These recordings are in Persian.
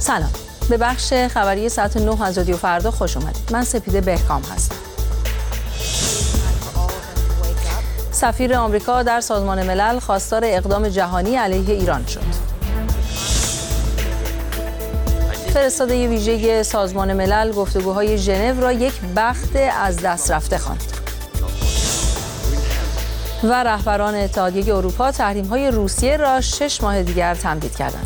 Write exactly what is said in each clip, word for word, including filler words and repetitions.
سلام، به بخش خبری ساعت نه از رادیو فردا خوش اومدید. من سپیده بهکام هستم. سفیر آمریکا در سازمان ملل خواستار اقدام جهانی علیه ایران شد. فرستاده ویژه سازمان ملل گفتگوهای ژنو را یک بخت از دست رفته خواند. و رهبران اتحادیه اروپا تحریم‌های روسیه را شش ماه دیگر تمدید کردند.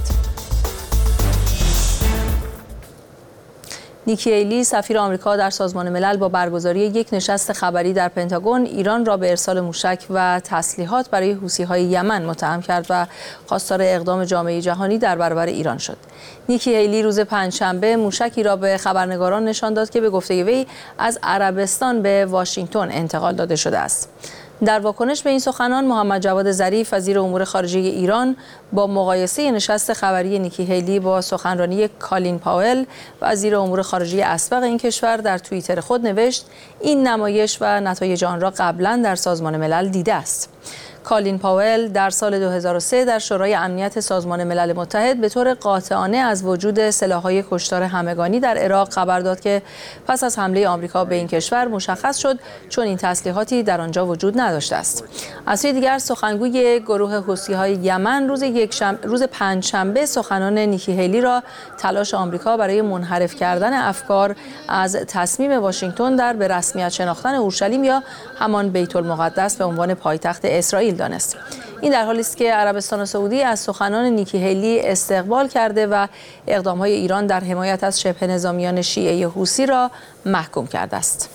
نیکی هیلی سفیر آمریکا در سازمان ملل با برگزاری یک نشست خبری در پنتاگون ایران را به ارسال موشک و تسلیحات برای حوثی‌های یمن متهم کرد و خواستار اقدام جامعه جهانی در برابر ایران شد. نیکی هیلی روز پنجشنبه موشکی را به خبرنگاران نشان داد که به گفته وی از عربستان به واشنگتن انتقال داده شده است. در واکنش به این سخنان محمد جواد ظریف وزیر امور خارجه ایران با مقایسه نشست خبری نیکی هیلی با سخنرانی کالین پاول وزیر امور خارجه اسبق این کشور در توییتر خود نوشت این نمایش و نتایج آن را قبلا در سازمان ملل دیده است. کالین پاول در سال دو هزار و سه در شورای امنیت سازمان ملل متحد به طور قاطعانه از وجود سلاح‌های کشتار همگانی در عراق خبر داد که پس از حمله آمریکا به این کشور مشخص شد چون این تسلیحاتی در آنجا وجود نداشته است. از سوی دیگر سخنگوی گروه حوثی‌های یمن روز یک شم... روز پنجشنبه سخنان نیکی هیلی را تلاش آمریکا برای منحرف کردن افکار از تصمیم واشنگتن در به رسمیت شناختن اورشلیم یا همان بیت المقدس به عنوان پایتخت اسرائیل دانست. این در حالی است که عربستان سعودی از سخنان نیکی هیلی استقبال کرده و اقدام‌های ایران در حمایت از شبه نظامیان شیعه حوثی را محکوم کرده است.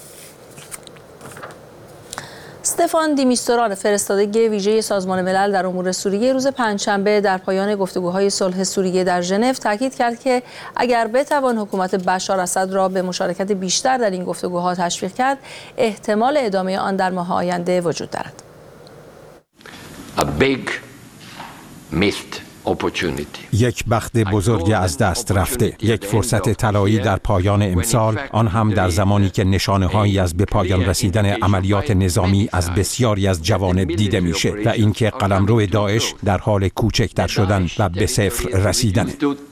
استفان دی میستورا فرستاده ویژه سازمان ملل در امور سوریه روز پنجشنبه در پایان گفتگوهای صلح سوریه در ژنو تاکید کرد که اگر بتوان حکومت بشار اسد را به مشارکت بیشتر در این گفتگوها تشویق کرد، احتمال ادامه آن در ماه آینده وجود دارد. A big missed opportunity. یک بخت بزرگ از دست رفته، یک فرصت طلایی در پایان امسال، آن هم در زمانی که نشانه‌هایی از به پایان رسیدن عملیات نظامی از بسیاری از جوانب دیده میشه و اینکه قلمرو داعش در حال کوچکتر شدن و به صفر رسیدن.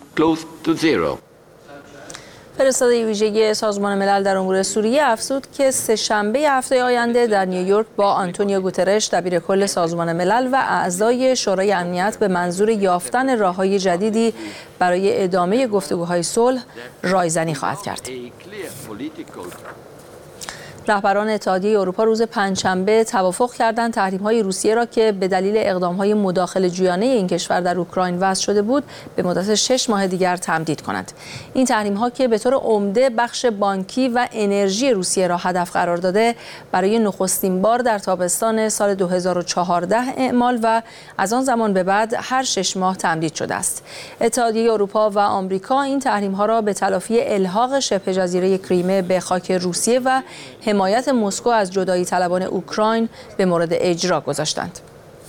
فرستاده ویژه سازمان ملل در امور سوریه افزود که سه شنبه هفته آینده در نیویورک با آنتونیو گوترش دبیر کل سازمان ملل و اعضای شورای امنیت به منظور یافتن راه‌های جدیدی برای ادامه گفتگوهای صلح رایزنی خواهد کرد. رهبران اتحادیه اروپا روز پنجشنبه توافق کردند تحریم‌های روسیه را که به دلیل اقدام‌های مداخله‌جویانه این کشور در اوکراین وضع شده بود به مدت شش ماه دیگر تمدید کنند. این تحریم‌ها که به طور عمده بخش بانکی و انرژی روسیه را هدف قرار داده، برای نخستین بار در تابستان سال دو هزار و چهارده اعمال و از آن زمان به بعد هر شش ماه تمدید شده است. اتحادیه اروپا و آمریکا این تحریم‌ها را به تلافی الحاق شبه جزیره کریمه به خاک روسیه و حمایت مسکو از جدایی طلبان اوکراین به مورد اجرا گذاشتند.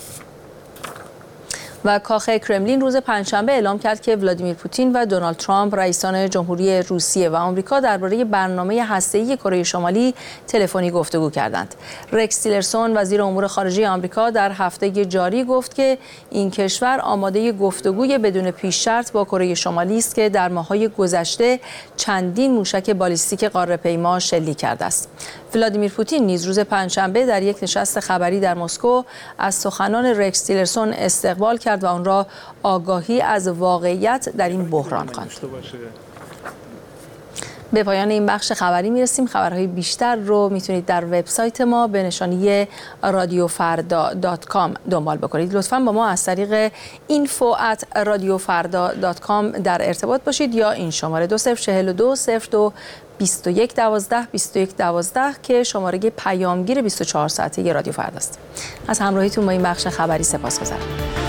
و کاخ کرملین روز پنجشنبه اعلام کرد که ولادیمیر پوتین و دونالد ترامپ رئیسان جمهوری روسیه و آمریکا درباره برنامه هسته‌ای کره شمالی تلفنی گفتگو کردند. رکس تیلرسون وزیر امور خارجه آمریکا در هفته جاری گفت که این کشور آماده گفتگوی بدون پیش شرط با کره شمالی است که در ماه‌های گذشته چندین موشک بالیستیک قاره‌پیما شلیک کرده است. ولادیمیر پوتین نیز روز پنجشنبه در یک نشست خبری در مسکو از سخنان رکس تیلرسون استقبال کرد و آن را آگاهی از واقعیت در این بحران خواند. به پایان این بخش خبری میرسیم. خبرهای بیشتر رو میتونید در وبسایت ما به نشانی رادیو فردا دات کام دنبال بکنید. لطفاً با ما از طریق اینفو ات رادیو فردا دات کام در ارتباط باشید یا این شماره دو صفر چهل و دو صفر دو بیست و یک دوازده بیست و یک دوازده که شماره پیامگیر بیست و چهار ساعته رادیو فردا است. از همراهیتون با این بخش خبری سپاسگزارم.